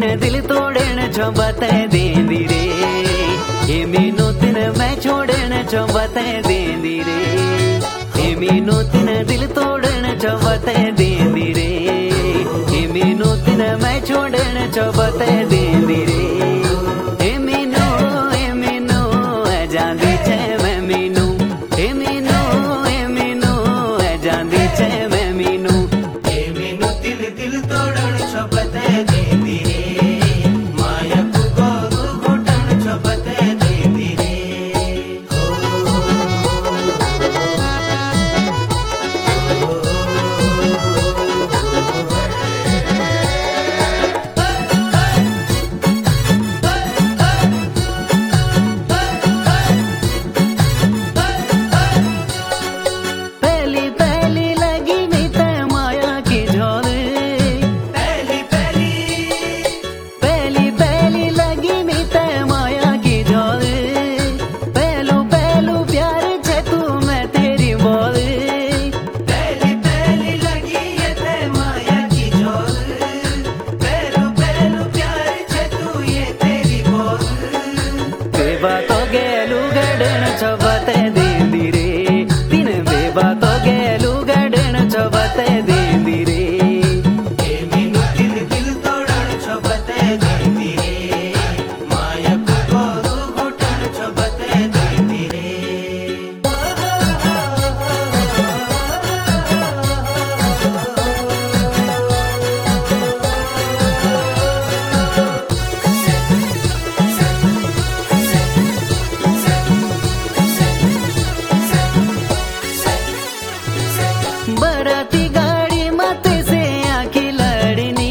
दिल तोड़न छो बता देंदी रे। हे मीनू तिन मैं छोड़न छो बता देंदी रे। हे मीनू तिन दिल तोड़न छो बता देंदी रे। हे मीनू तिन मैं छोड़न छो बता देंदी रे। हे मीनू है जांदी छे मैं मीनू। हे मीनू है जांदी छे मैं मीनू। हे मीनू दिल तोड़न छो बता देंदी रे। माया को घुटन छो बता देंदी रे। पहली पहली लगी मी ते माया की झोल। पहली पहली लगी मी ते माया की झोल। पहलू पहलू प्यार छे तू मैं तेरी बोल। पहली पहली लगी ये ते माया की झोल। पहलू पहलू प्यार छे तू ये तेरी बोल। बेबा तो गेलू गड़न छो बता देंदी रे। तीन बेबा तो गेलू गड़न छो बता देंदी रे। हे मीनू दिल तोड़न छो बता देंदी रे। माया को घुटन छो बता देंदी रे। बराती गाड़ी मत से आखी लड़नी।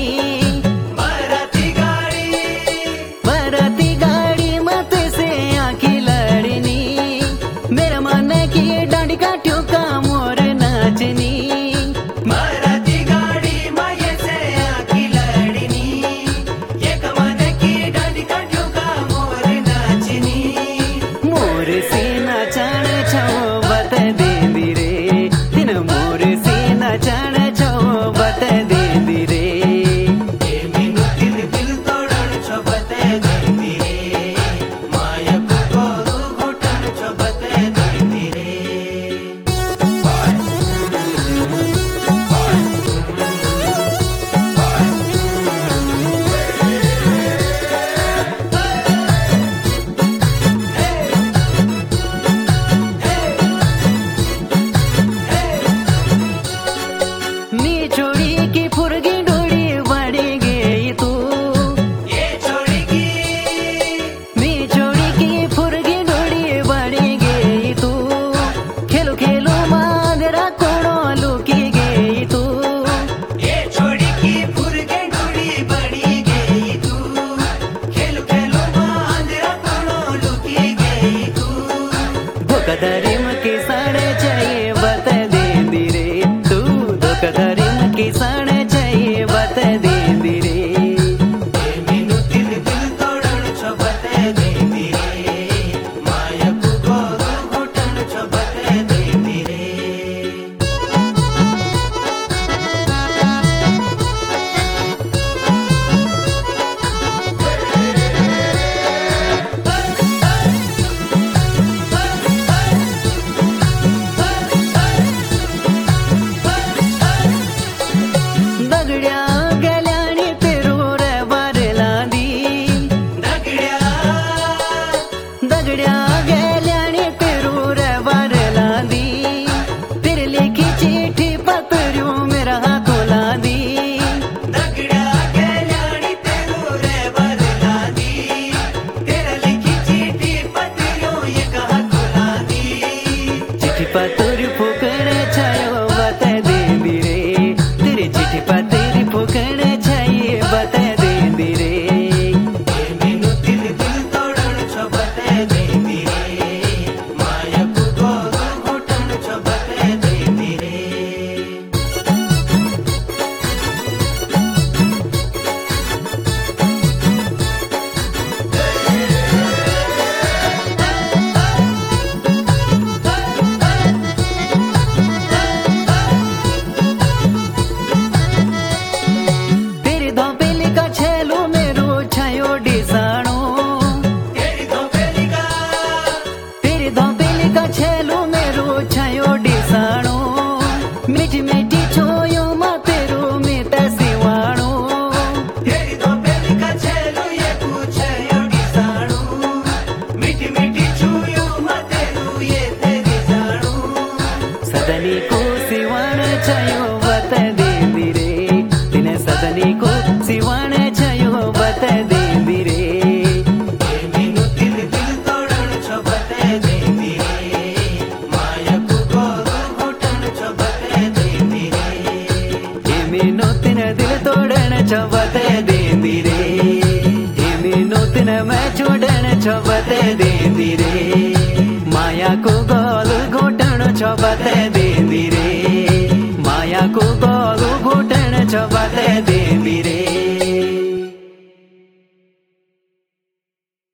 बराती गाड़ी मत से आखी लड़नी। मेरा मन की डांडी काट्यो का मोर नाचनी। मराठी गाड़ी माये से आखी लड़नी। ये कमान की डांडी काट्यो का मोर नाचनी। मोर से नाचण छो बता देंदी रे। तीन मोर से नाचण छो बता देंदी रे। हे मीनू दिल तोड़न छो बता देंदी रे। माया को घुटन छो बता देंदी रे। मीठी मीठी छोयो मां तेरू में तसिवाणो तेरी तो बेली का छेलो ये पूछे योगी साणू मीठी मीठी छुयो मां तेरू ये तेरी जाणू सदनी को सिवाण छयो बत देंदी रे तिने सदनी को सिवाण छयो बत देंदी रे मीनू दिल दिल तोड़न छो बते देंदी रे माया को गोलू घुटन छो बते देंदी रे मीनू तिने दिल तोड़न छो बत देंदी रे मीनू तिने मैं छोड़न छो बत देंदी रे माया को गोल घोटण छो बत